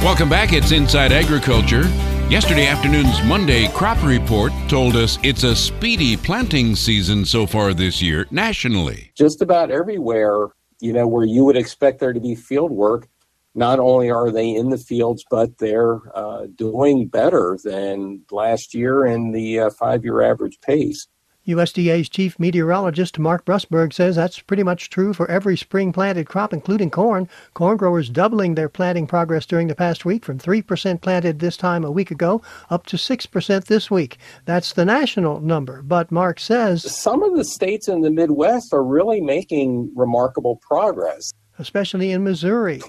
Welcome back. It's Inside Agriculture. Yesterday afternoon's Monday crop report told us it's a speedy planting season so far this year nationally. Just about everywhere, where you would expect there to be field work, not only are they in the fields, but they're doing better than last year and the 5-year average pace. USDA's chief meteorologist Mark Brusberg says that's pretty much true for every spring planted crop, including corn. Corn growers doubling their planting progress during the past week from 3% planted this time a week ago up to 6% this week. That's the national number. But Mark says some of the states in the Midwest are really making remarkable progress. Especially in Missouri.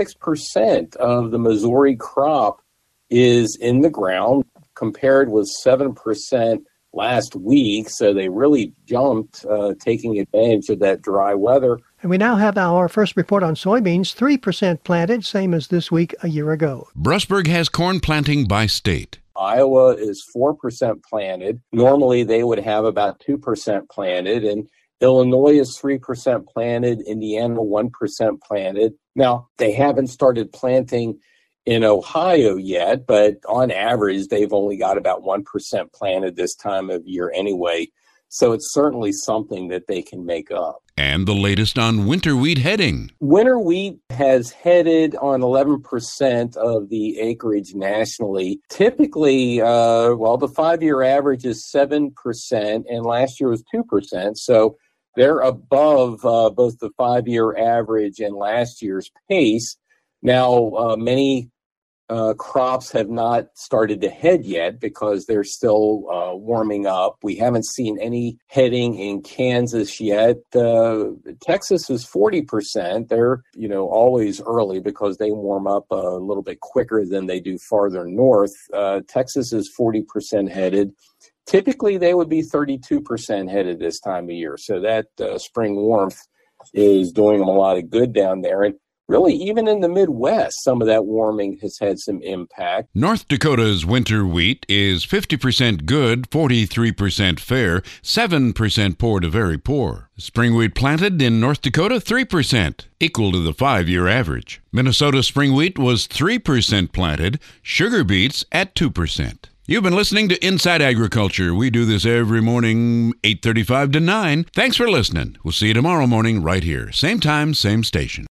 26% of the Missouri crop is in the ground, compared with 7% last week, so they really jumped, taking advantage of that dry weather. And we now have our first report on soybeans, 3% planted, same as this week a year ago. Brusberg has corn planting by state. Iowa is 4% planted. Normally they would have about 2% planted, and Illinois is 3% planted, Indiana 1% planted. Now, they haven't started planting in Ohio yet, but on average, they've only got about 1% planted this time of year anyway. So it's certainly something that they can make up. And the latest on winter wheat heading. Winter wheat has headed on 11% of the acreage nationally. Typically, the 5-year average is 7%, and last year was 2%. So they're above both the 5-year average and last year's pace. Now, many crops have not started to head yet because they're still warming up. We haven't seen any heading in Kansas yet. Texas is 40%. They're, always early because they warm up a little bit quicker than they do farther north. Texas is 40% headed. Typically, they would be 32% headed this time of year. So that spring warmth is doing them a lot of good down there. And really, even in the Midwest, some of that warming has had some impact. North Dakota's winter wheat is 50% good, 43% fair, 7% poor to very poor. Spring wheat planted in North Dakota, 3%, equal to the 5-year average. Minnesota spring wheat was 3% planted, sugar beets at 2%. You've been listening to Inside Agriculture. We do this every morning, 8:35 to 9. Thanks for listening. We'll see you tomorrow morning right here. Same time, same station.